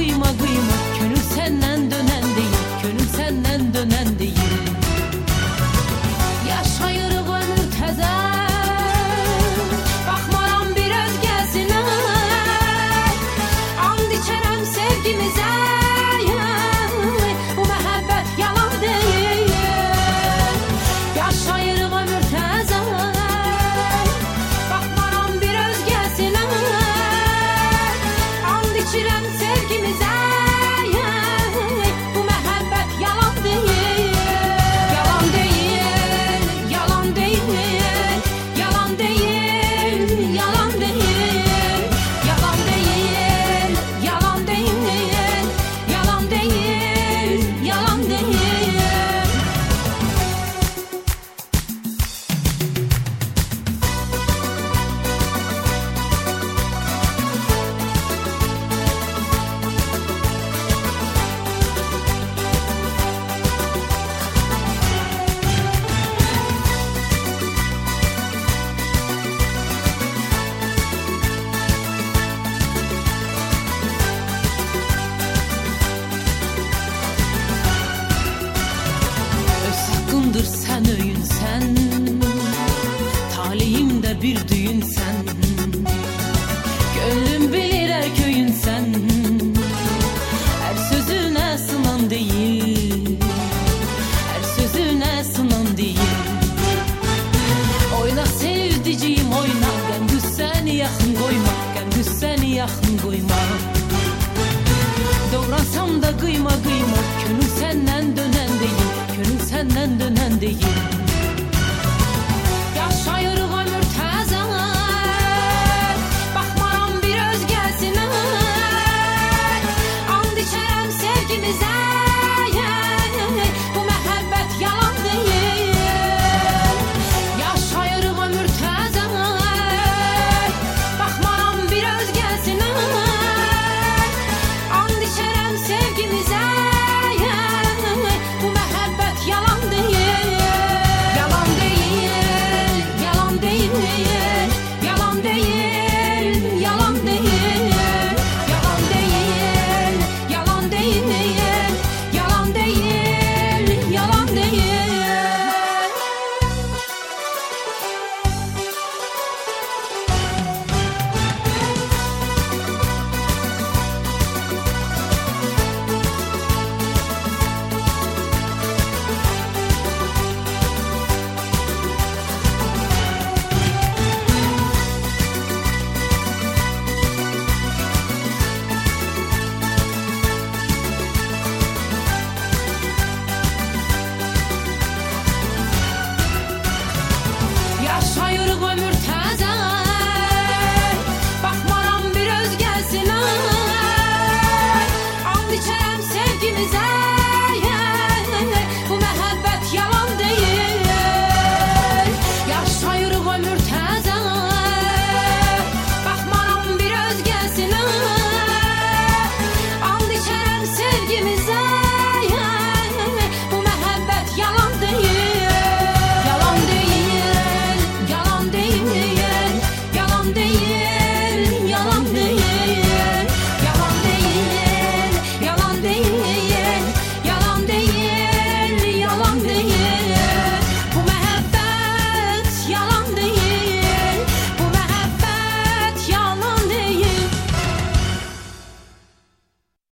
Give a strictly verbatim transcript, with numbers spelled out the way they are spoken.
kıyma kıyma, gönül senden dönen değil, gönül senden dönen değil. Yaşayırıq ömür təzə, baxmaram bir özgəsinə, and içərəm sevgimizə, bu məhəbbət yalan deyil. Yaşayırıq ömür təzə, baxmaram bir özgəsinə, and içirəm sevgimizə, bu məhəbbət yalan deyil. Yalan deyil, yalan deyil, yalan deyil, yalan deyil, yalan deyil, yalan deyil, yalan deyil, yalan deyil. Öz hakkındır sen öyün sen, talihimde bir düğün sen, gönlüm bilir her köyün sen, her sözüne sınan değil, her sözüne sınan değil. Oyna sevdiciğim oyna, gündüz seni yakın koyma, gündüz seni yakın koyma. Doğransam da kıyma kıyma, gönül senden dönen değil, gönül senden dönen değil. Yaşayırıq ömür təzə, baxmaram bir özgəsinə, and içərəm sevgimizə, bu məhəbbət yalan deyil. Yaşayırıq ömür təzə, baxmaram bir özgəsinə, and içərəm sevgimizə, bu məhəbbət yalan deyil. Yalan deyil, yalan deyil, yalan deyil, yalan deyil, yalan deyil, yalan deyil, yalan deyil, yalan deyil. Yaşayırıq ömür təzə, baxmaram bir özgəsinə, and içərəm sevgimizə.